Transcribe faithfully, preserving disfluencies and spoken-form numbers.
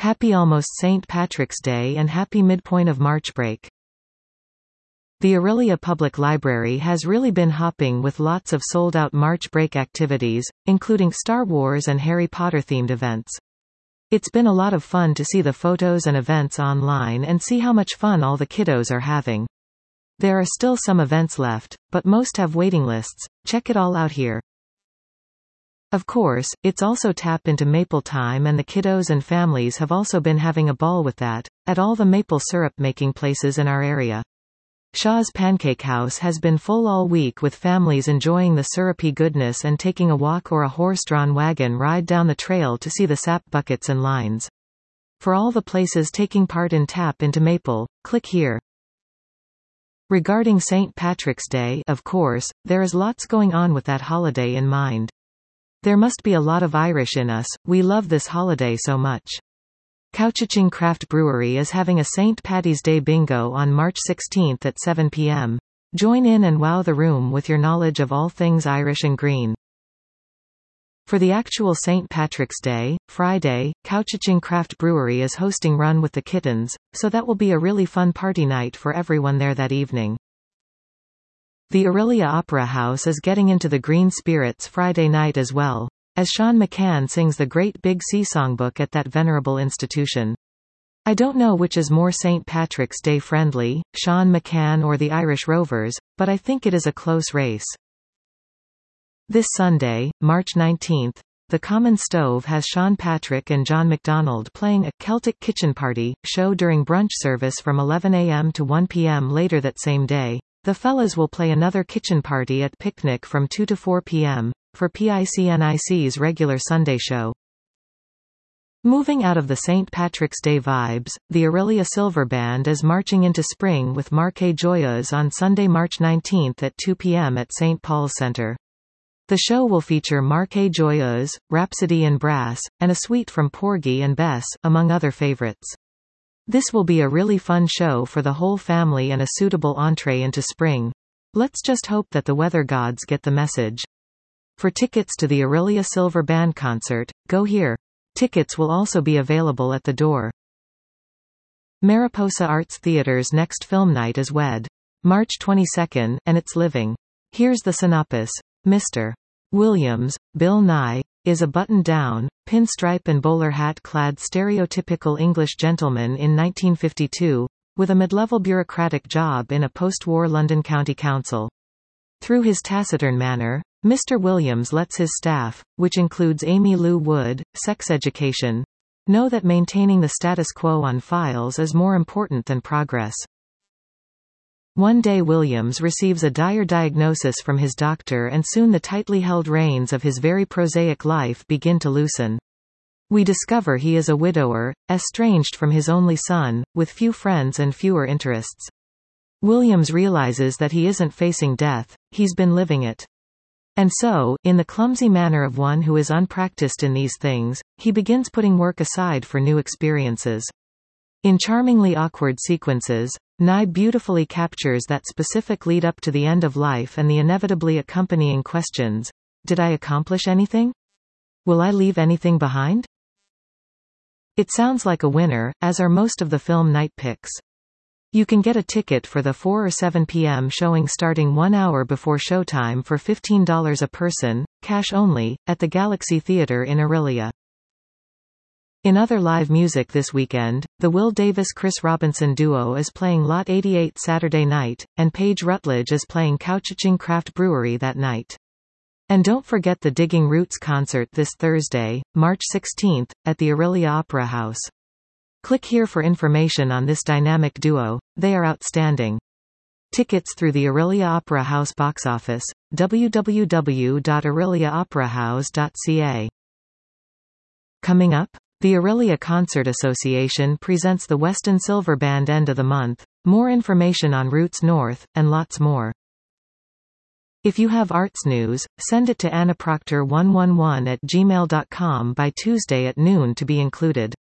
Happy almost Saint Patrick's Day and happy midpoint of March break. The Orillia Public Library has really been hopping with lots of sold-out March break activities, including Star Wars and Harry Potter-themed events. It's been a lot of fun to see the photos and events online and see how much fun all the kiddos are having. There are still some events left, but most have waiting lists. Check it all out here. Of course, it's also tap into maple time, and the kiddos and families have also been having a ball with that, at all the maple syrup making places in our area. Shaw's Pancake House has been full all week, with families enjoying the syrupy goodness and taking a walk or a horse-drawn wagon ride down the trail to see the sap buckets and lines. For all the places taking part in Tap into Maple, click here. Regarding Saint Patrick's Day, of course, there is lots going on with that holiday in mind. There must be a lot of Irish in us, we love this holiday so much. Couchiching Craft Brewery is having a Saint Paddy's Day bingo on March sixteenth at seven p m Join in and wow the room with your knowledge of all things Irish and green. For the actual Saint Patrick's Day, Friday, Couchiching Craft Brewery is hosting Run with the Kittens, so that will be a really fun party night for everyone there that evening. The Orillia Opera House is getting into the green spirits Friday night as well, as Sean McCann sings the Great Big Sea Songbook at that venerable institution. I don't know which is more Saint Patrick's Day friendly, Sean McCann or the Irish Rovers, but I think it is a close race. This Sunday, March nineteenth, the Common Stove has Sean Patrick and John MacDonald playing a Celtic Kitchen Party show during brunch service from eleven a m to one p m later that same day. The fellas will play another kitchen party at Picnic from two to four p m for PICNIC's regular Sunday show. Moving out of the Saint Patrick's Day vibes, the Orillia Silver Band is marching into spring with Marqué Joyeuse on Sunday, March nineteenth at two p m at Saint Paul's Centre. The show will feature Marqué Joyeuse, Rhapsody in Brass, and a suite from Porgy and Bess, among other favorites. This will be a really fun show for the whole family and a suitable entree into spring. Let's just hope that the weather gods get the message. For tickets to the Orillia Silver Band concert, go here. Tickets will also be available at the door. Mariposa Arts Theatre's next film night is Wed. March twenty-second, and it's living. Here's the synopsis. Mister Williams, Bill Nye, is a buttoned-down, pinstripe and bowler hat-clad stereotypical English gentleman in nineteen fifty-two, with a mid-level bureaucratic job in a post-war London County Council. Through his taciturn manner, Mister Williams lets his staff, which includes Amy Lou Wood, sex education, know that maintaining the status quo on files is more important than progress. One day Williams receives a dire diagnosis from his doctor, and soon the tightly held reins of his very prosaic life begin to loosen. We discover he is a widower, estranged from his only son, with few friends and fewer interests. Williams realizes that he isn't facing death, he's been living it. And so, in the clumsy manner of one who is unpracticed in these things, he begins putting work aside for new experiences. In charmingly awkward sequences, Nye beautifully captures that specific lead up to the end of life and the inevitably accompanying questions. Did I accomplish anything? Will I leave anything behind? It sounds like a winner, as are most of the film night picks. You can get a ticket for the four or seven p m showing starting one hour before showtime for fifteen dollars a person, cash only, at the Galaxy Theatre in Orillia. In other live music this weekend, the Will Davis-Chris Robinson duo is playing Lot eighty-eight Saturday night, and Paige Rutledge is playing Couchiching Craft Brewery that night. And don't forget the Digging Roots concert this Thursday, March sixteenth, at the Orillia Opera House. Click here for information on this dynamic duo, they are outstanding. Tickets through the Orillia Opera House box office, w w w dot orillia opera house dot c a. Coming up, the Orillia Concert Association presents the Weston Silver Band end of the month, more information on Roots North, and lots more. If you have arts news, send it to anna proctor one one one at gmail dot com by Tuesday at noon to be included.